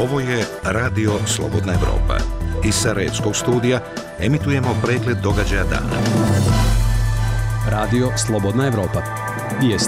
Ovo je Radio Slobodna Evropa. Iz Sarajevskog studija emitujemo pregled događaja dana. Radio Slobodna Evropa. Vijesti.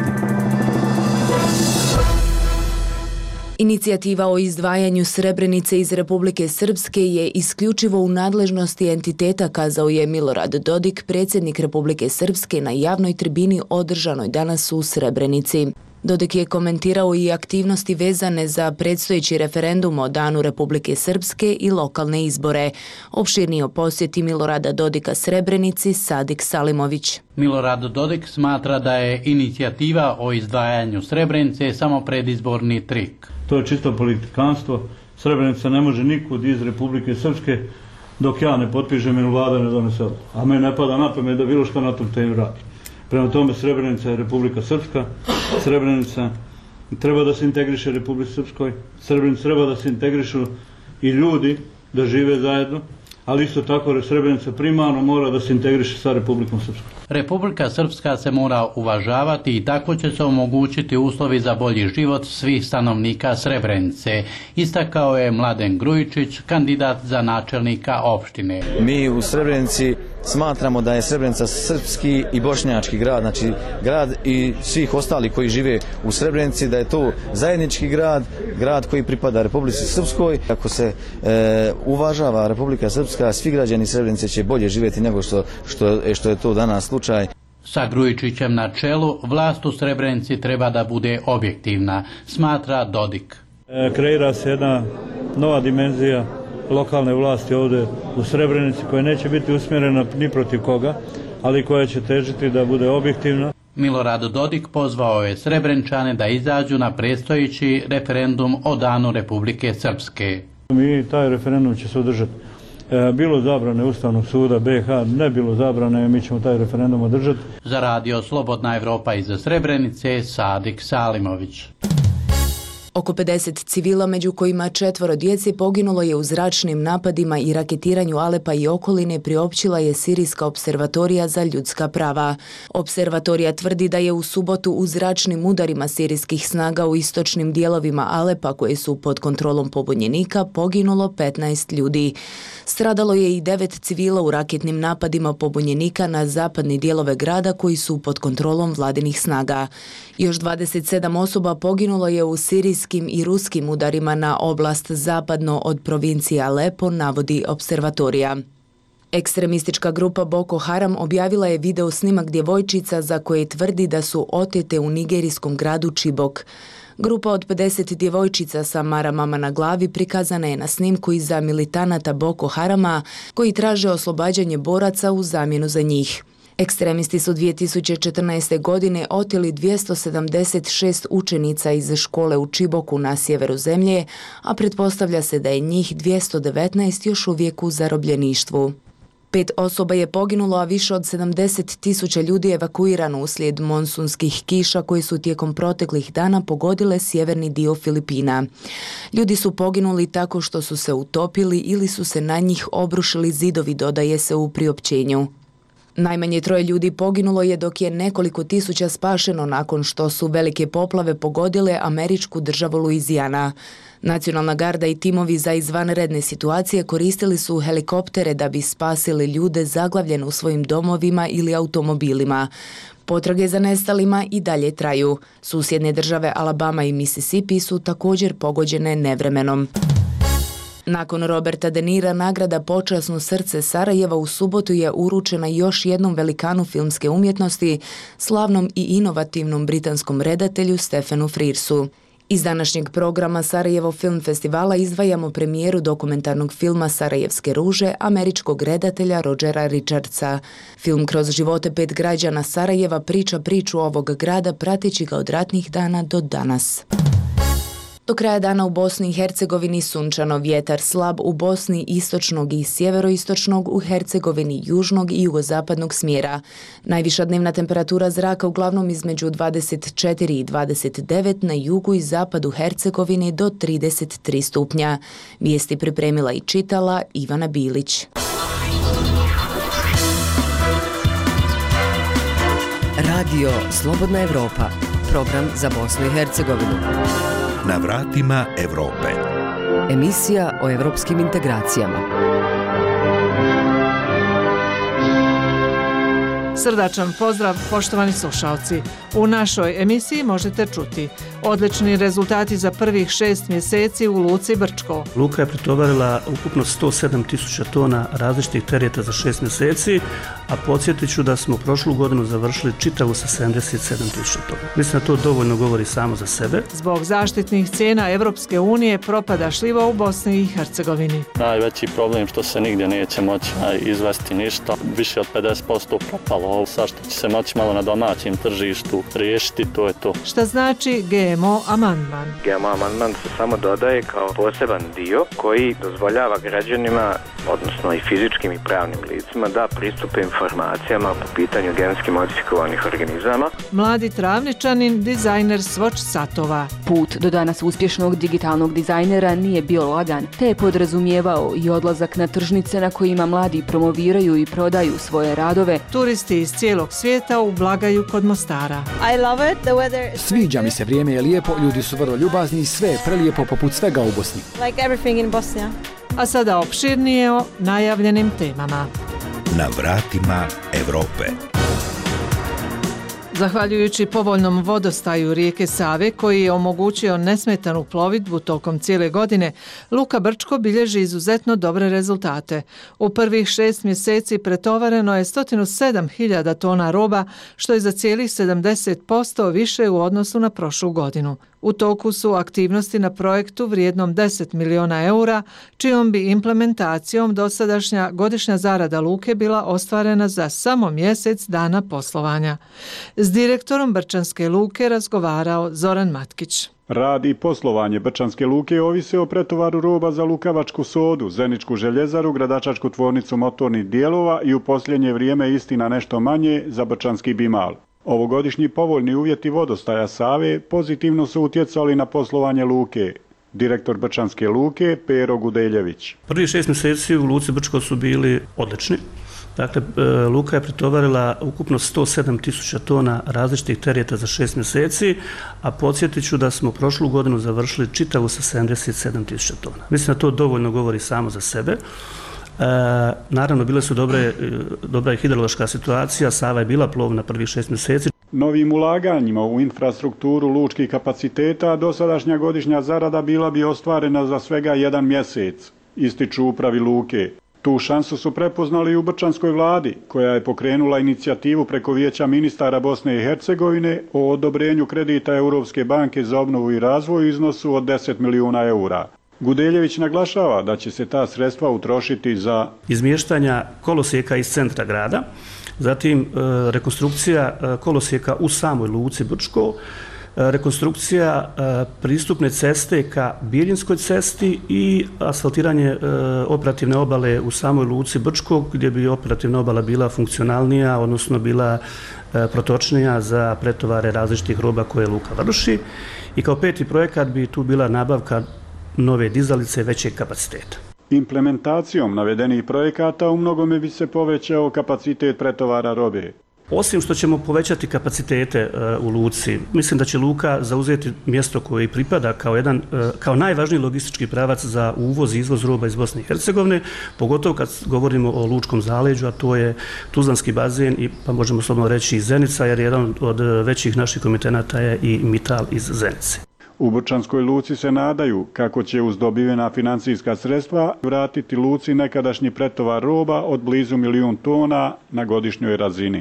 Inicijativa o izdvajanju Srebrenice iz Republike Srpske je isključivo u nadležnosti entiteta, kazao je Milorad Dodik, predsjednik Republike Srpske, na javnoj tribini održanoj danas u Srebrenici. Dodik je komentirao i aktivnosti vezane za predstojeći referendum o Danu Republike Srpske i lokalne izbore. Opširnije o posjeti Milorada Dodika Srebrenici Sadik Salimović. Milorad Dodik smatra da je inicijativa o izdvajanju Srebrenice samo predizborni trik. To je čisto politikanstvo. Srebrenica ne može nikud iz Republike Srpske dok ja ne potpišem ili vlada ne donese odluku. A meni ne pada na pamet da bilo što na tom temi radi. Prema tome, Srebrenica je Republika Srpska. Srebrenica treba da se integriše Republike Srpskoj. Srebrenica treba da se integrišu i ljudi da žive zajedno. Ali isto tako Srebrenica primarno mora da se integriše sa Republikom Srpskom. Republika Srpska se mora uvažavati i tako će se omogućiti uslovi za bolji život svih stanovnika Srebrenice, istakao je Mladen Grujičić, kandidat za načelnika opštine. Mi u Srebrenici smatramo da je Srebrenica srpski i bošnjački grad, znači grad i svih ostali koji žive u Srebrenici, da je to zajednički grad koji pripada Republici Srpskoj. Ako se uvažava Republika Srpska, svi građani Srebrenice će bolje živjeti nego što je to danas slučaj. Sa Grujičićem na čelu, vlast u Srebrenici treba da bude objektivna, smatra Dodik. Kreira se jedna nova dimenzija lokalne vlasti ovdje u Srebrenici koja neće biti usmjerena ni protiv koga, ali koja će težiti da bude objektivna. Milorad Dodik pozvao je Srebreničane da izađu na predstojeći referendum o Danu Republike Srpske. Mi taj referendum će se održati. Bilo zabrane Ustavnog suda BiH, ne bilo zabrane, mi ćemo taj referendum održati. Za Radio Slobodna Evropa iz Srebrenice, Sadik Salimović. Oko 50 civila, među kojima 4 djece, poginulo je u zračnim napadima i raketiranju Alepa i okoline, priopćila je Sirijska observatorija za ljudska prava. Observatorija tvrdi da je u subotu u zračnim udarima sirijskih snaga u istočnim dijelovima Alepa, koje su pod kontrolom pobunjenika, poginulo 15 ljudi. Stradalo je i 9 civila u raketnim napadima pobunjenika na zapadne dijelove grada koji su pod kontrolom vladinih snaga. Još 27 osoba poginulo je u sirijskim i ruskim udarima na oblast zapadno od provincije Alepo, navodi observatorija. Ekstremistička grupa Boko Haram objavila je video snimak djevojčica za koje tvrdi da su otete u nigerijskom gradu Chibok. Grupa od 50 djevojčica sa maramama na glavi prikazana je na snimku iza militanata Boko Harama koji traže oslobađanje boraca u zamjenu za njih. Ekstremisti su 2014. godine oteli 276 učenica iz škole u Čiboku na sjeveru zemlje, a pretpostavlja se da je njih 219 još uvijek u zarobljeništvu. 5 osoba je poginulo, a više od 70.000 ljudi evakuirano uslijed monsunskih kiša koji su tijekom proteklih dana pogodile sjeverni dio Filipina. Ljudi su poginuli tako što su se utopili ili su se na njih obrušili zidovi, dodaje se u priopćenju. Najmanje 3 ljudi poginulo je, dok je nekoliko tisuća spašeno nakon što su velike poplave pogodile američku državu Luizijana. Nacionalna garda i timovi za izvanredne situacije koristili su helikoptere da bi spasili ljude zaglavljene u svojim domovima ili automobilima. Potrage za nestalima i dalje traju. Susjedne države Alabama i Mississippi su također pogođene nevremenom. Nakon Roberta De Nira, nagrada Počasno srce Sarajeva u subotu je uručena još jednom velikanu filmske umjetnosti, slavnom i inovativnom britanskom redatelju Stephenu Frearsu. Iz današnjeg programa Sarajevo Film Festivala izdvajamo premijeru dokumentarnog filma Sarajevske ruže američkog redatelja Rogera Richardsa. Film kroz živote 5 građana Sarajeva priča priču ovog grada prateći ga od ratnih dana do danas. Do kraja dana u Bosni i Hercegovini sunčano, vjetar slab u Bosni istočnog i sjeveroistočnog, u Hercegovini južnog i jugozapadnog smjera. Najviša dnevna temperatura zraka uglavnom između 24 i 29, na jugu i zapadu Hercegovine do 33 stupnja. Vijesti pripremila i čitala Ivana Bilić. Radio Slobodna Evropa, program za Bosnu i Hercegovinu. Na vratima Evrope. Emisija o evropskim integracijama. Srdačan pozdrav, poštovani slušalci. U našoj emisiji možete čuti odlični rezultati za prvih 6 mjeseci u Luci Brčko. Luka je pretovarila ukupno 107.000 tona različitih tereta za 6 mjeseci, a podsjetit ću da smo prošlu godinu završili čitavu sa 77.000 tona. Mislim da to dovoljno govori samo za sebe. Zbog zaštitnih cijena Evropske unije propada šljiva u Bosni i Hercegovini. Najveći problem što se nigdje neće moći izvesti ništa, više od 50% propalo. Sa što će se moći malo na domaćem tržištu riješiti, to je to. Šta znači GMO amandman? GMO amandman se samo dodaje kao poseban dio koji dozvoljava građanima, odnosno i fizičkim i pravnim licima, da pristupe informacijama po pitanju genetski modifikovanih organizama. Mladi travničanin, dizajner Svoč satova. Put do danas uspješnog digitalnog dizajnera nije bio lagan, te je podrazumijevao i odlazak na tržnice na kojima mladi promoviraju i prodaju svoje radove. Turisti iz cijelog svijeta ublagaju kod Mostara. Sviđa mi se, vrijeme je lijepo, ljudi su vrlo ljubazni i sve je prelijepo poput svega u Bosni. A sada opširnije o najavljenim temama. Na vratima Europe. Zahvaljujući povoljnom vodostaju rijeke Save koji je omogućio nesmetanu plovidbu tokom cijele godine, Luka Brčko bilježi izuzetno dobre rezultate. U prvih 6 mjeseci pretovareno je 107.000 tona roba, što je za cijelih 70% više u odnosu na prošlu godinu. U toku su aktivnosti na projektu vrijednom 10 miliona eura, čijom bi implementacijom dosadašnja godišnja zarada Luke bila ostvarena za samo mjesec dana poslovanja. S direktorom Brčanske luke razgovarao Zoran Matkić. Rad i poslovanje Brčanske luke ovise o pretovaru roba za Lukavačku sodu, Zeničku željezaru, Gradačačku tvornicu motornih dijelova i u posljednje vrijeme istina nešto manje za Brčanski bimal. Ovogodišnji povoljni uvjeti vodostaja Save pozitivno su utjecali na poslovanje luke. Direktor Brčanske luke Pero Gudeljević. Prvi 6 mjeseci u Luci Brčko su bili odlični. Dakle, Luka je pretovarila ukupno 107.000 tona različitih tereta za 6 mjeseci, a podsjetit ću da smo prošlu godinu završili čitavu sa 77.000 tona. Mislim da to dovoljno govori samo za sebe. Naravno, bile su dobra i hidrološka situacija, Sava je bila plovna prvih 6 mjeseci. Novim ulaganjima u infrastrukturu lučkih kapaciteta dosadašnja godišnja zarada bila bi ostvarena za svega 1 mjesec, ističu upravi luke. Tu šansu su prepoznali i u Brčanskoj vladi, koja je pokrenula inicijativu preko Vijeća ministara Bosne i Hercegovine o odobrenju kredita Europske banke za obnovu i razvoj u iznosu od 10 milijuna eura. Gudeljević naglašava da će se ta sredstva utrošiti za izmještanja kolosijeka iz centra grada, zatim rekonstrukcija kolosijeka u samoj Luci Brčko, rekonstrukcija pristupne ceste ka Bijeljinskoj cesti i asfaltiranje operativne obale u samoj Luci Brčko, gdje bi operativna obala bila funkcionalnija, odnosno bila protočnija za pretovare različitih roba koje Luka vrši. I kao 5. projekat bi tu bila nabavka nove dizalice većeg kapaciteta. Implementacijom navedenih projekata u mnogome bi se povećao kapacitet pretovara robe. Osim što ćemo povećati kapacitete u Luci, mislim da će Luka zauzeti mjesto koje i pripada kao najvažniji logistički pravac za uvoz i izvoz roba iz Bosne i Hercegovine, pogotovo kad govorimo o lučkom zaleđu, a to je Tuzlanski bazen i pa možemo slobodno reći i Zenica, jer jedan od većih naših komitenata je i Mital iz Zenice. U Brčanskoj luci se nadaju kako će uz dobivena financijska sredstva vratiti luci nekadašnji pretovar roba od blizu 1 milijun tona na godišnjoj razini.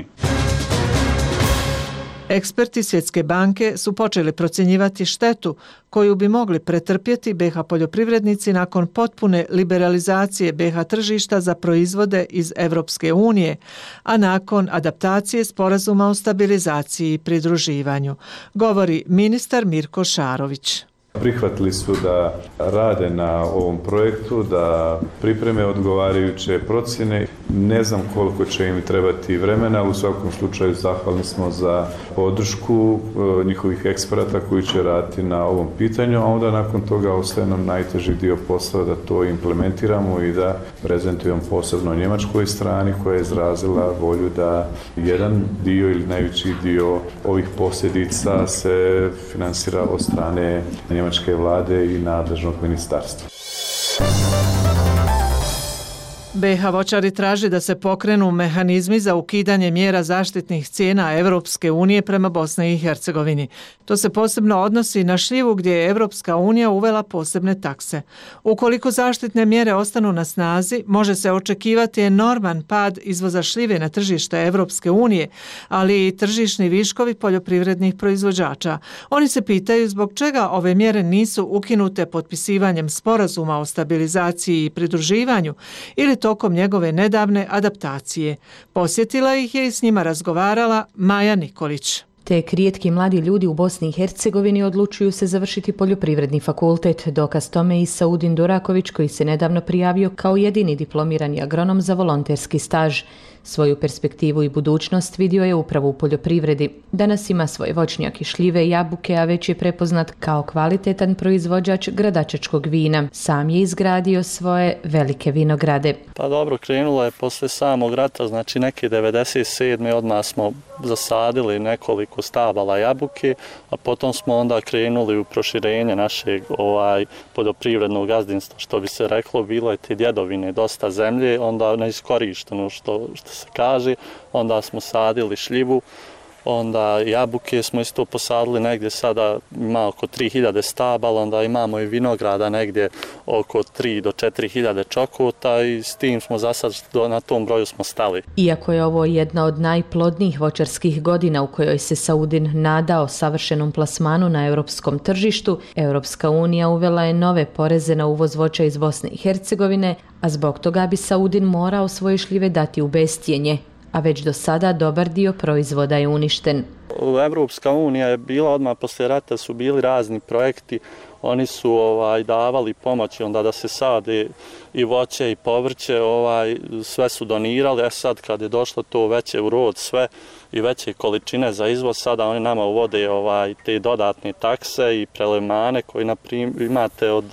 Eksperti Svjetske banke su počeli procjenjivati štetu koju bi mogli pretrpjeti BiH poljoprivrednici nakon potpune liberalizacije BiH tržišta za proizvode iz Evropske unije, a nakon adaptacije sporazuma o stabilizaciji i pridruživanju, govori ministar Mirko Šarović. Prihvatili su da rade na ovom projektu, da pripreme odgovarajuće procjene. Ne znam koliko će im trebati vremena, ali u svakom slučaju zahvalni smo za podršku njihovih eksperata koji će raditi na ovom pitanju, a onda nakon toga ostaje nam najteži dio posla da to implementiramo i da prezentujemo posebno njemačkoj strani koja je izrazila volju da jedan dio ili najveći dio ovih posljedica se finansira od strane njemačke vlade i nadležnog ministarstva. BiH voćari traži da se pokrenu mehanizmi za ukidanje mjera zaštitnih cijena Evropske unije prema Bosni i Hercegovini. To se posebno odnosi na šljivu gdje je Evropska unija uvela posebne takse. Ukoliko zaštitne mjere ostanu na snazi, može se očekivati enorman pad izvoza šljive na tržište Evropske unije, ali i tržišni viškovi poljoprivrednih proizvođača. Oni se pitaju zbog čega ove mjere nisu ukinute potpisivanjem sporazuma o stabilizaciji i pridruživanju ili tokom njegove nedavne adaptacije. Posjetila ih je i s njima razgovarala Maja Nikolić. Tek rijetki mladi ljudi u Bosni i Hercegovini odlučuju se završiti poljoprivredni fakultet. Dokaz tome i Saudin Duraković koji se nedavno prijavio kao jedini diplomirani agronom za volonterski staž. Svoju perspektivu i budućnost vidio je upravo u poljoprivredi. Danas ima svoje voćnjake, šljive i jabuke, a već je prepoznat kao kvalitetan proizvođač gradačačkog vina. Sam je izgradio svoje velike vinograde. Pa dobro, krenulo je posle samog rata, znači neke 97. odmah smo zasadili nekoliko stabala jabuke, a potom smo onda krenuli u proširenje našeg poljoprivrednog gazdinstva, što bi se reklo, bilo je te djedovine, dosta zemlje, onda neiskorišteno što se kaže, onda smo sadili šljivu, onda jabuke smo isto posadili negdje, sada ima oko 3000 stabala, onda imamo i vinograda negdje oko 3 do 4000 čokota i s tim smo za sad na tom broju smo stali. Iako je ovo jedna od najplodnijih voćarskih godina u kojoj se Saudin nadao savršenom plasmanu na europskom tržištu, Europska unija uvela je nove poreze na uvoz voća iz Bosne i Hercegovine, a zbog toga bi Saudin morao svoje šljive dati u bestjenje, a već do sada dobar dio proizvoda je uništen. Evropska unija je bila odmah poslije rata, su bili razni projekti, oni su davali pomoći onda da se sade i voće i povrće, sve su donirali, a sad kad je došlo to veće u rod sve i veće količine za izvoz, sada oni nama uvode te dodatne takse i prelevmane koji imate od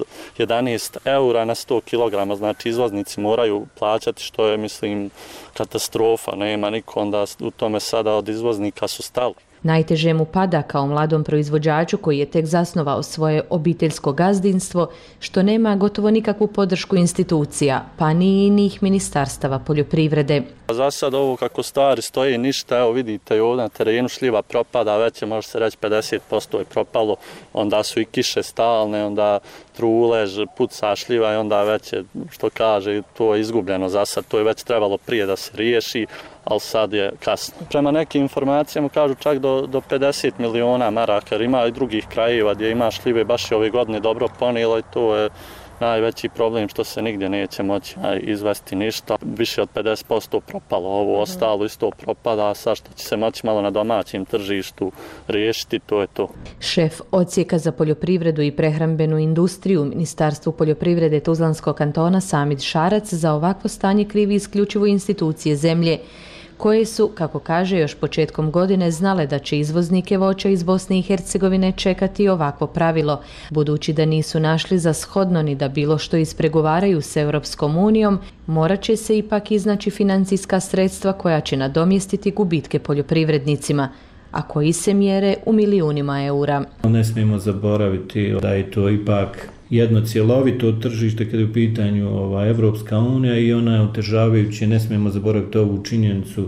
11 eura na 100 kg, znači izvoznici moraju plaćati, što je mislim katastrofa, nema niko, onda u tome sada od izvoznika su stali. Najteže mu pada kao mladom proizvođaču koji je tek zasnovao svoje obiteljsko gazdinstvo, što nema gotovo nikakvu podršku institucija, pa ni inih ministarstava poljoprivrede. Za sad ovo kako stvari stoji ništa, evo vidite ovdje na terenu šljiva propada, već je može se reći 50% je propalo, onda su i kiše stalne, onda trulež, puca šljiva i onda već je, što kaže, to je izgubljeno za sad, to je već trebalo prije da se riješi, ali sad je kasno. Prema nekim informacijama kažu čak do 50 miliona maraka, jer ima i drugih krajeva gdje ima šljive, baš je ove godine dobro ponijelo i to je najveći problem što se nigdje neće moći izvesti ništa. Više od 50% propalo, ovo ostalo isto propada, a sad što će se moći malo na domaćem tržištu riješiti, to je to. Šef odsjeka za poljoprivredu i prehrambenu industriju u Ministarstvu poljoprivrede Tuzlanskog kantona Samid Šarac za ovakvo stanje krivi isključivo institucije zemlje, koje su, kako kaže, još početkom godine znale da će izvoznike voća iz Bosne i Hercegovine čekati ovakvo pravilo, budući da nisu našli za shodno ni da bilo što ispregovaraju s Europskom unijom, morat će se ipak iznaći financijska sredstva koja će nadomjestiti gubitke poljoprivrednicima, a koji se mjere u milijunima eura. Ne smijemo zaboraviti da je to ipak jedno cjelovito tržište kada je u pitanju Evropska unija i ona je otežavajući, ne smijemo zaboraviti ovu činjenicu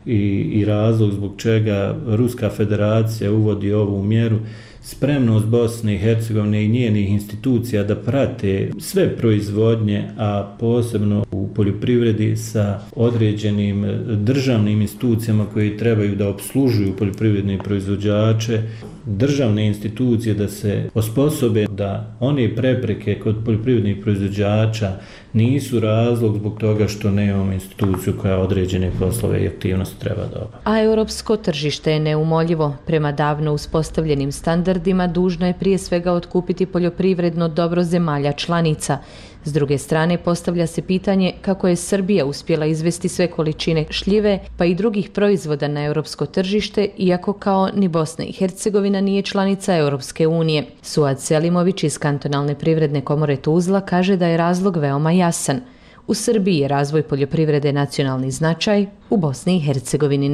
i razlog zbog čega Ruska federacija uvodi ovu mjeru, spremnost Bosne i Hercegovine i njenih institucija da prate sve proizvodnje, a posebno u poljoprivredi sa određenim državnim institucijama koji trebaju da opslužuju poljoprivredne proizvođače, državne institucije da se osposobe da one prepreke kod poljoprivrednih proizvođača nisu razlog zbog toga što nemamo instituciju koja određene poslove i aktivnosti treba da obavlja. A europsko tržište je neumoljivo. Prema davno uspostavljenim standardima dužno je prije svega otkupiti poljoprivredno dobro zemalja članica. S druge strane, postavlja se pitanje kako je Srbija uspjela izvesti sve količine šljive pa i drugih proizvoda na europsko tržište, iako kao ni Bosna i Hercegovina nije članica Europske unije. Suad Selimović iz Kantonalne privredne komore Tuzla kaže da je razlog veoma jasan. U Srbiji je razvoj poljoprivrede nacionalni značaj, u Bosni i Hercegovini ne.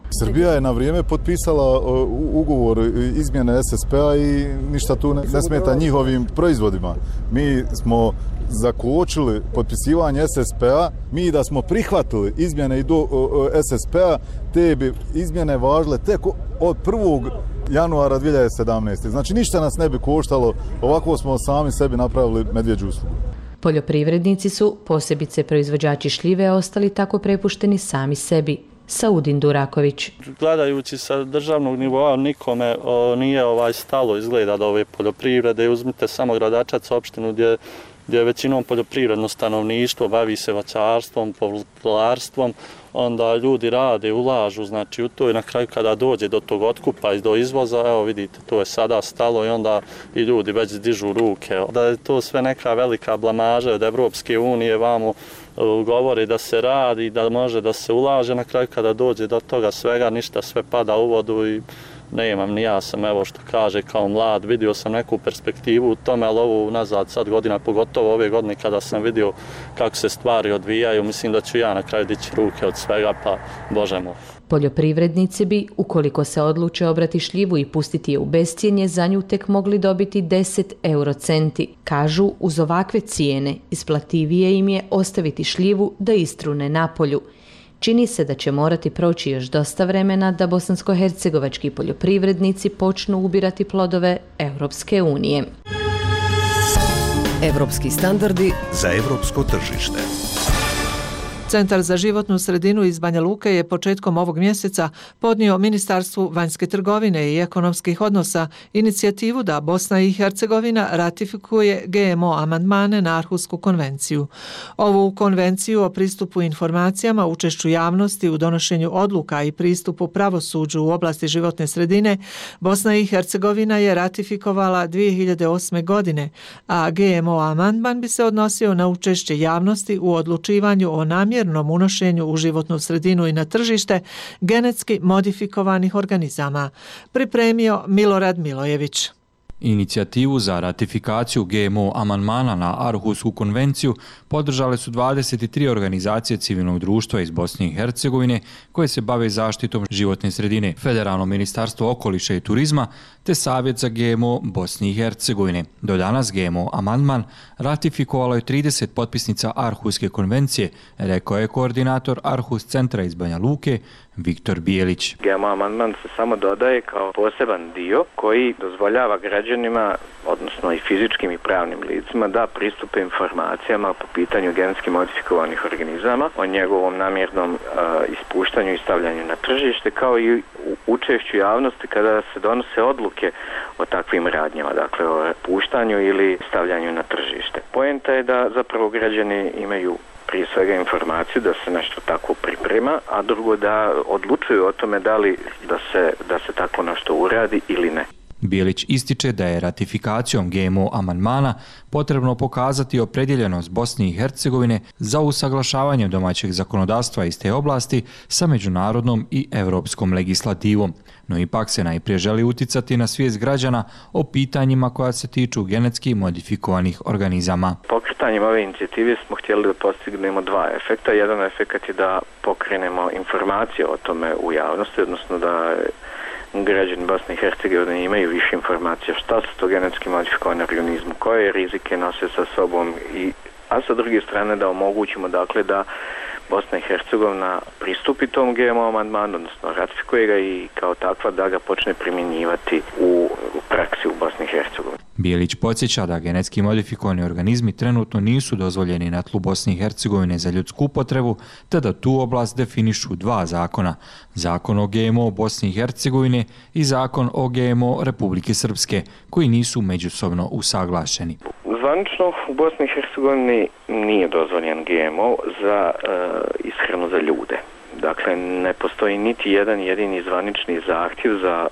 Srbija je na vrijeme potpisala ugovor izmjene SSP-a i ništa tu ne smeta njihovim proizvodima. Mi smo zakočili potpisivanje SSP-a, mi da smo prihvatili izmjene SSP-a, te bi izmjene važile tek od 1. januara 2017. Znači ništa nas ne bi koštalo, ovako smo sami sebi napravili medvjeđu uslugu. Poljoprivrednici su, posebice proizvođači šljive, ostali tako prepušteni sami sebi. Saudin Duraković. Gledajući sa državnog nivoa nikome nije stalo izgleda do ove poljoprivrede. Uzmite samo Gradačac opštinu gdje je većinom poljoprivredno stanovništvo, bavi se voćarstvom, povrtlarstvom, onda ljudi rade, ulažu, znači u to i na kraju kada dođe do tog otkupa i do izvoza, evo vidite, to je sada stalo i onda i ljudi već dižu ruke. Da je to sve neka velika blamaža od Evropske unije, vamo govori da se radi, da može da se ulaže, na kraju kada dođe do toga svega, ništa, sve pada u vodu i nemam, ni ja sam, evo što kaže, kao mlad, vidio sam neku perspektivu u tome, ali ovo nazad sad godina, pogotovo ove godine kada sam vidio kako se stvari odvijaju, mislim da ću ja na kraju dići ruke od svega, pa Bože moj. Poljoprivrednici bi, ukoliko se odluče obrati šljivu i pustiti je u bescjenje, za nju tek mogli dobiti 10 eurocenti. Kažu, uz ovakve cijene isplativije im je ostaviti šljivu da istrune na polju. Čini se da će morati proći još dosta vremena da bosansko-hercegovački poljoprivrednici počnu ubirati plodove Europske unije. Evropski standardi za evropsko tržište. Centar za životnu sredinu iz Banja Luke je početkom ovog mjeseca podnio Ministarstvu vanjske trgovine i ekonomskih odnosa inicijativu da Bosna i Hercegovina ratifikuje GMO amandmane na Arhusku konvenciju. Ovu konvenciju o pristupu informacijama, učešću javnosti u donošenju odluka i pristupu pravosuđu u oblasti životne sredine Bosna i Hercegovina je ratifikovala 2008. godine, a GMO amandman bi se odnosio na učešće javnosti u odlučivanju o namjernom unošenju u životnu sredinu i na tržište genetski modifikovanih organizama. Pripremio Milorad Milojević. Inicijativu za ratifikaciju GMO amandmana na Arhusku konvenciju podržale su 23 organizacije civilnog društva iz Bosne i Hercegovine koje se bave zaštitom životne sredine, Federalno ministarstvo okoliša i turizma te Savjet za GMO Bosne i Hercegovine. Do danas GMO amandman ratifikovalo je 30 potpisnica Arhuske konvencije, rekao je koordinator Arhus centra iz Banja Luke, Viktor Bijelić. GMO amandman se samo dodaje kao poseban dio koji dozvoljava građanima, odnosno i fizičkim i pravnim licima, da pristupe informacijama po pitanju genetski modifikovanih organizama, o njegovom namjernom ispuštanju i stavljanju na tržište, kao i učešću javnosti kada se donose odluke o takvim radnjama, dakle o puštanju ili stavljanju na tržište. Poenta je da zapravo građani imaju prije svega informaciju da se nešto tako priprema, a drugo da odlučuju o tome da li da se tako nešto uradi ili ne. Bijelić ističe da je ratifikacijom GMO amandmana potrebno pokazati opredjeljenost Bosne i Hercegovine za usaglašavanje domaćeg zakonodavstva iz te oblasti sa međunarodnom i europskom legislativom. No ipak se najprije želi uticati na svijest građana o pitanjima koja se tiču genetski modifikovanih organizama. Pokretanjem ove inicijative smo htjeli da postignemo dva efekta. Jedan efekt je da pokrenemo informacije o tome u javnosti, odnosno da građani Bosne i Hercegovine imaju više informacija šta su to genetski modifikovani organizmi, koje rizike nose sa sobom, a sa druge strane da omogućimo dakle da Bosna i Hercegovina pristupi tom GMO amandmanu, odnosno ratifikuje ga i kao takva da ga počne primjenjivati u praksi u Bosni i Hercegovini. Bijelić podsjeća da genetski modifikovani organizmi trenutno nisu dozvoljeni na tlu Bosne i Hercegovine za ljudsku upotrebu, te da tu oblast definišu dva zakona. Zakon o GMO Bosne i Hercegovine i zakon o GMO Republike Srpske, koji nisu međusobno usaglašeni. Zvanično u Bosni i Hercegovini nije dozvoljen GMO za ishranu za ljude. Dakle, ne postoji niti jedan jedini zvanični zahtjev za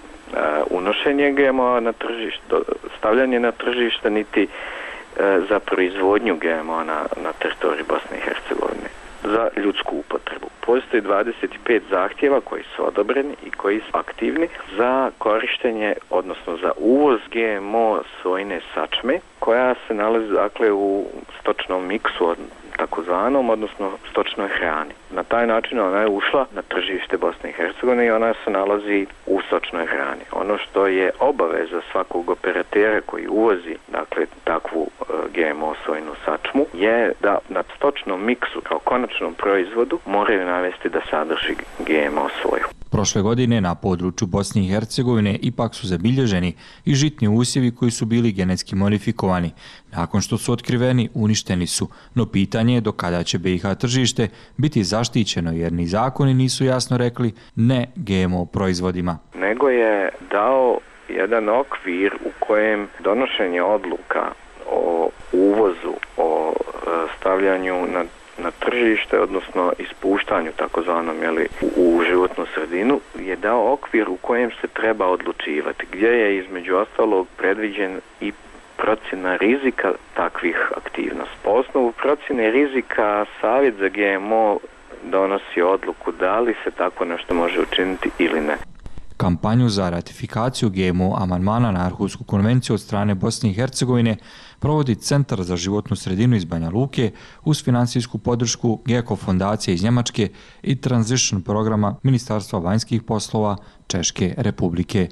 unošenje GMO na tržište, stavljanje na tržište, niti za proizvodnju GMO na teritoriji Bosne i Hercegovine za ljudsku upotrebu. Postoji 25 zahtjeva koji su odobreni i koji su aktivni za korištenje, odnosno za uvoz GMO sojine sačme, koja se nalazi dakle u stočnom miksu, takozvanom, odnosno stočnoj hrani. Na taj način ona je ušla na tržište Bosne i Hercegovine i ona se nalazi u stočnoj hrani. Ono što je obaveza svakog operatera koji uvozi, dakle, takvu GMO sojinu sačmu, je da na stočnom miksu kao konačnom proizvodu moraju navesti da sadrži GMO soju. Prošle godine na području Bosne i Hercegovine ipak su zabilježeni i žitni usjevi koji su bili genetski modifikovani. Nakon što su otkriveni, uništeni su, no pitanje je do kada će BiH tržište biti zaštićeno jer ni zakoni nisu jasno rekli ne GMO proizvodima. Nego je dao jedan okvir u kojem donošenje odluka o uvozu, o stavljanju na tržište, odnosno ispuštanju takozvanom u životnu sredinu, je dao okvir u kojem se treba odlučivati, gdje je između ostalog predviđen i procjena rizika takvih aktivnosti. Po osnovu procjene rizika Savjet za GMO donosi odluku da li se tako nešto može učiniti ili ne. Kampanju za ratifikaciju GMO amandmana na Arhusku konvenciju od strane Bosne i Hercegovine provodi Centar za životnu sredinu iz Banja Luke uz financijsku podršku GECO fondacije iz Njemačke i Transition programa Ministarstva vanjskih poslova Češke republike.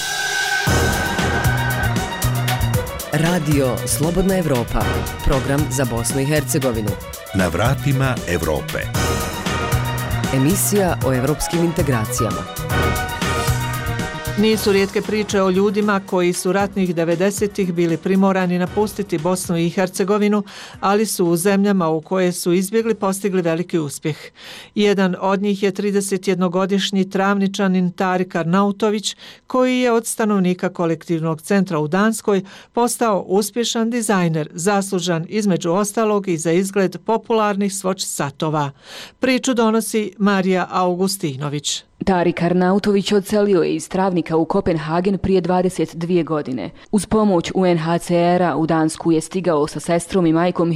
Radio Slobodna Evropa, program za Bosnu i Hercegovinu. Na vratima Evrope. Emisija o evropskim integracijama. Nisu rijetke priče o ljudima koji su ratnih 90-ih bili primorani napustiti Bosnu i Hercegovinu, ali su u zemljama u koje su izbjegli postigli veliki uspjeh. Jedan od njih je 31-godišnji travničanin Tarik Arnautović, koji je od stanovnika kolektivnog centra u Danskoj postao uspješan dizajner, zaslužan između ostalog i za izgled popularnih Swatch satova. Priču donosi Marija Augustinović. Tarik Arnautović odselio je iz Travnika u Kopenhagen prije 22 godine. Uz pomoć UNHCR-a u Dansku je stigao sa sestrom i majkom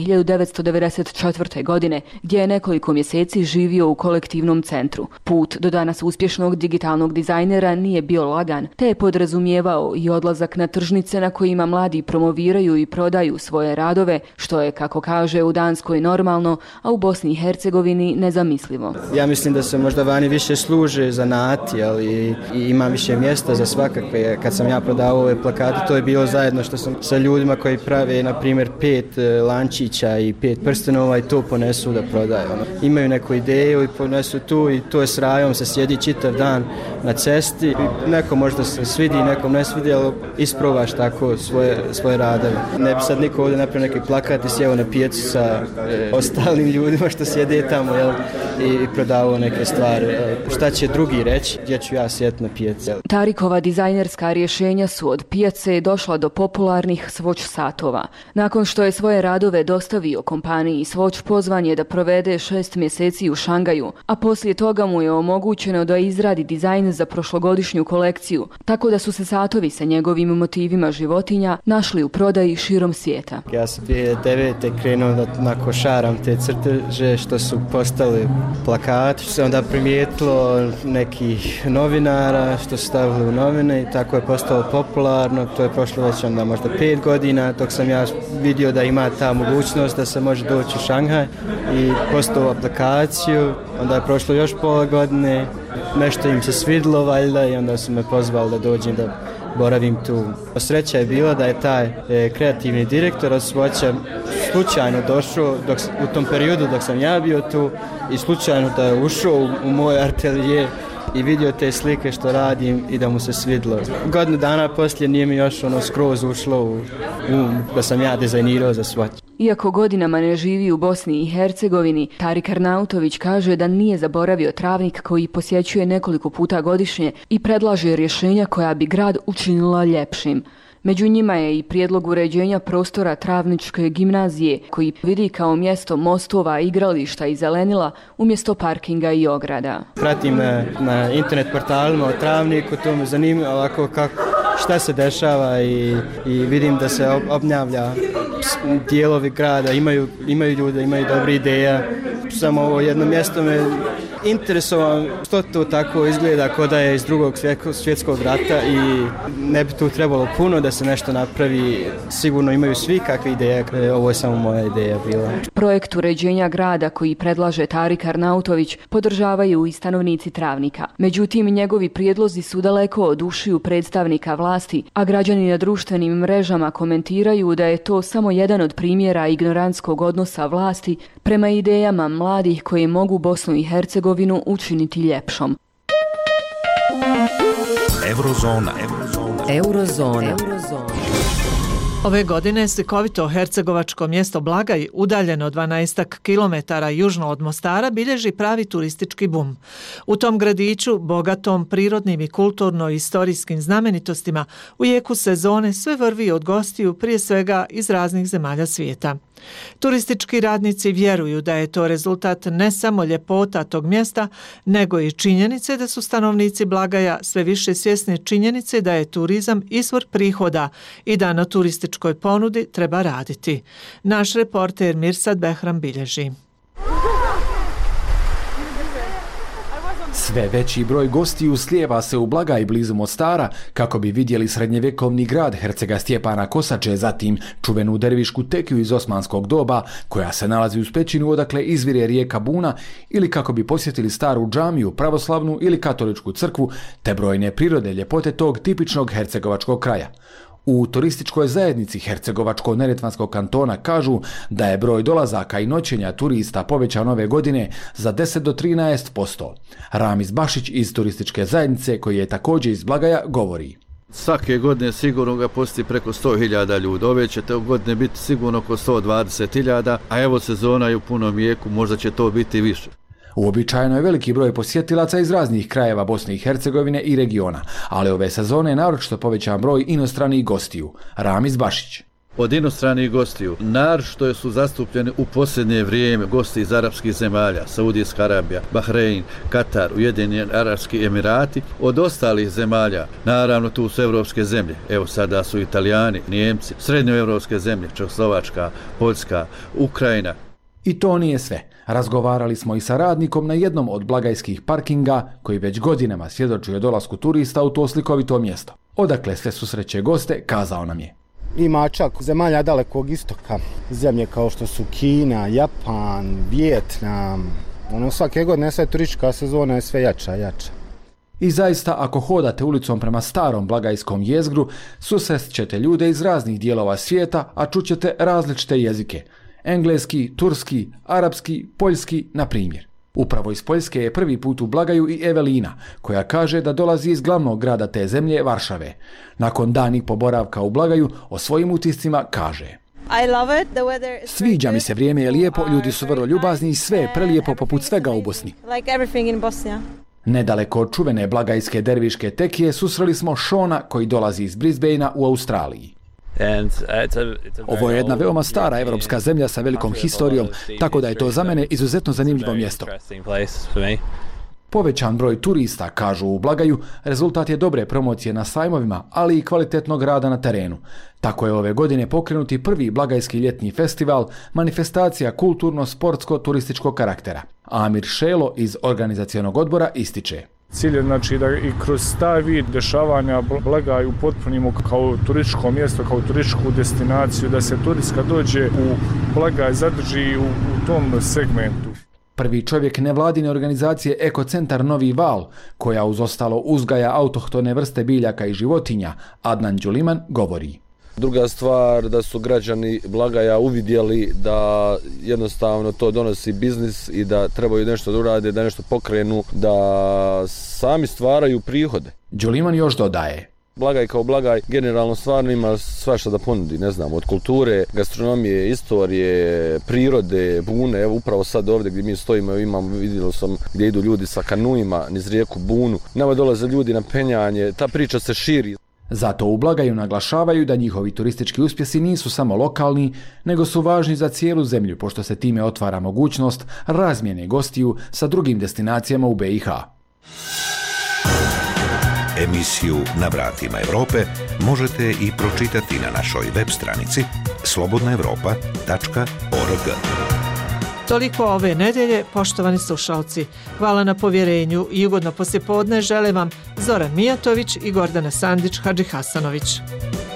1994. godine, gdje je nekoliko mjeseci živio u kolektivnom centru. Put do danas uspješnog digitalnog dizajnera nije bio lagan, te je podrazumijevao i odlazak na tržnice na kojima mladi promoviraju i prodaju svoje radove, što je, kako kaže, u Danskoj normalno, a u Bosni i Hercegovini nezamislivo. Ja mislim da se možda vani više služe zanati, ali ima više mjesta za svakakve. Kad sam ja prodavao ove plakate, to je bilo zajedno što sam sa ljudima koji prave, na primjer, 5 lančića i 5 prstenova i to ponesu da prodaju. Imaju neku ideju i ponesu tu i to je s rajom, se sjedi čitav dan na cesti. Neko možda se svidi, nekom ne svidi, ali isprobaš tako svoje radove. Ne bi sad niko ovdje napravio neki plakat i sjeo na pijacu sa ostalim ljudima što sjede tamo i prodavao neke stvari. Šta će drugi reći, gdje ću ja sjeti na pijaci. Tarikova dizajnerska rješenja su od pijace došla do popularnih Swatch satova. Nakon što je svoje radove dostavio kompaniji Swatch, pozvan je da provede 6 mjeseci u Šangaju, a poslije toga mu je omogućeno da izradi dizajn za prošlogodišnju kolekciju, tako da su se satovi sa njegovim motivima životinja našli u prodaji širom svijeta. Ja sam 2009. krenuo da košaram te crteže što su postali plakati, što se onda primijetilo nekih novinara što su stavili u novine i tako je postalo popularno. To je prošlo već onda možda 5 godina dok sam ja vidio da ima ta mogućnost da se može doći u Šanghaj i postao aplikaciju. Onda je prošlo još pola godine, nešto im se svidlo valjda i onda su me pozvali da dođem da boravim tu. Sreća je bila da je taj kreativni direktor od Swatcha slučajno došao u tom periodu dok sam ja bio tu i slučajno da je ušao u moj atelje i vidio te slike što radim i da mu se svidlo. Godinu dana poslije nije mi još skroz ušlo u da sam ja dizajnirao za Swatch. Iako godinama ne živi u Bosni i Hercegovini, Tarik Arnautović kaže da nije zaboravio Travnik koji posjećuje nekoliko puta godišnje i predlaže rješenja koja bi grad učinila ljepšim. Među njima je i prijedlog uređenja prostora Travničke gimnazije, koji vidi kao mjesto mostova, igrališta i zelenila umjesto parkinga i ograda. Pratim na internet portalima o Travniku, to me zanima ovako šta se dešava i vidim da se obnavlja dijelovi grada, imaju ljude, imaju dobre ideja. Samo ovo jedno mjesto me interesovan što to tako izgleda kao da je iz drugog svjetskog rata i ne bi tu trebalo puno da se nešto napravi. Sigurno imaju svi kakve ideje, ovo je samo moja ideja bila. Projekt uređenja grada koji predlaže Tarik Arnautović podržavaju i stanovnici Travnika. Međutim, njegovi prijedlozi su daleko od ušiju predstavnika vlasti, a građani na društvenim mrežama komentiraju da je to samo jedan od primjera ignorantskog odnosa vlasti prema idejama mladih koji mogu Bosnu i Hercegovinu učiniti ljepšom. Eurozona. Ove godine slikovito hercegovačko mjesto Blagaj, udaljeno 12 kilometara južno od Mostara, bilježi pravi turistički bum. U tom gradiću, bogatom prirodnim i kulturno-istorijskim znamenitostima, u jeku sezone sve vrvi od gostiju, prije svega iz raznih zemalja svijeta. Turistički radnici vjeruju da je to rezultat ne samo ljepota tog mjesta, nego i činjenice da su stanovnici Blagaja sve više svjesni činjenice da je turizam izvor prihoda i da na turističkoj ponudi treba raditi. Naš reporter Mirsad Behram bilježi. Sve veći broj gostiju slijeva se u Blagaj blizu Mostara kako bi vidjeli srednjevjekovni grad Hercega Stjepana Kosače, zatim čuvenu dervišku tekiju iz osmanskog doba koja se nalazi uz pećinu odakle izvire rijeka Buna, ili kako bi posjetili staru džamiju, pravoslavnu ili katoličku crkvu te brojne prirode ljepote tog tipičnog hercegovačkog kraja. U turističkoj zajednici Hercegovačko-neretvanskog kantona kažu da je broj dolazaka i noćenja turista povećan ove godine za 10 do 13%. Ramiz Bašić iz turističke zajednice, koji je također iz Blagaja, govori. Svake godine sigurno ga posjeti preko 100.000 ljudi. Ove će te godine biti sigurno oko 120.000, a evo sezona je u punom jeku, možda će to biti više. Uobičajeno je veliki broj posjetilaca iz raznih krajeva Bosne i Hercegovine i regiona, ali ove sezone je naročito povećan broj inostranih gostiju. Ramiz Bašić. Od inostranih gostiju, naročito su zastupljeni u posljednje vrijeme gosti iz arapskih zemalja, Saudijska Arabija, Bahrein, Katar, Ujedinjeni Arapski Emirati. Od ostalih zemalja, naravno tu su evropske zemlje, evo sada su Italijani, Nijemci, srednjoevropske zemlje, Čehoslovačka, Poljska, Ukrajina. I to nije sve. Razgovarali smo i sa radnikom na jednom od blagajskih parkinga koji već godinama svjedočuje dolasku turista u to slikovito mjesto. Odakle sve susreće goste, kazao nam je. Ima čak zemalja dalekog istoka, zemlje kao što su Kina, Japan, Vijetnam. Svake godine sve turistička sezona je sve jača. I zaista, ako hodate ulicom prema starom blagajskom jezgru, susrest ćete ljude iz raznih dijelova svijeta, a čućete različite jezike. Engleski, turski, arapski, poljski, na primjer. Upravo iz Poljske je prvi put u Blagaju i Evelina, koja kaže da dolazi iz glavnog grada te zemlje, Varšave. Nakon danih poboravka u Blagaju, o svojim utiscima kaže. Sviđa mi se, vrijeme je lijepo, ljudi su vrlo ljubazni i sve je prelijepo poput svega u Bosni. Nedaleko od čuvene blagajske derviške tekije susreli smo Šona koji dolazi iz Brisbanea u Australiji. Ovo je jedna veoma stara evropska zemlja sa velikom historijom, tako da je to za mene izuzetno zanimljivo mjesto. Povećan broj turista, kažu u Blagaju, rezultat je dobre promocije na sajmovima, ali i kvalitetnog rada na terenu. Tako je ove godine pokrenuti prvi blagajski ljetni festival, manifestacija kulturno-sportsko-turističkog karaktera. Amir Šelo iz organizacionog odbora ističe. Cilj je da i kroz taj vid dešavanja Blagaj upotpunimo kao turističko mjesto, kao turističku destinaciju, da se turistka dođe u Blagaj, zadrži u tom segmentu. Prvi čovjek nevladine organizacije Ekocentar Novi Val, koja uz ostalo uzgaja autohtone vrste biljaka i životinja, Adnan Đuliman, govori. Druga stvar, da su građani Blagaja uvidjeli da jednostavno to donosi biznis i da trebaju nešto da urade, da nešto pokrenu, da sami stvaraju prihode. Đuliman još dodaje. Blagaj kao Blagaj generalno stvarno ima svašta da ponudi, ne znam, od kulture, gastronomije, istorije, prirode, bune. Evo upravo sad ovdje gdje mi stojimo, vidio sam gdje idu ljudi sa kanuima niz rijeku Bunu. Nama dolaze ljudi na penjanje, ta priča se širi. Zato u Blagaju naglašavaju da njihovi turistički uspjesi nisu samo lokalni, nego su važni za cijelu zemlju, pošto se time otvara mogućnost razmjene gostiju sa drugim destinacijama u BiH. Emisiju Na vratima Europe možete i pročitati na našoj web stranici slobodnaevropa.org. Toliko ove nedelje, poštovani slušalci. Hvala na povjerenju i ugodno poslijepodne žele vam Zoran Mijatović i Gordana Sandić Hadžihasanović.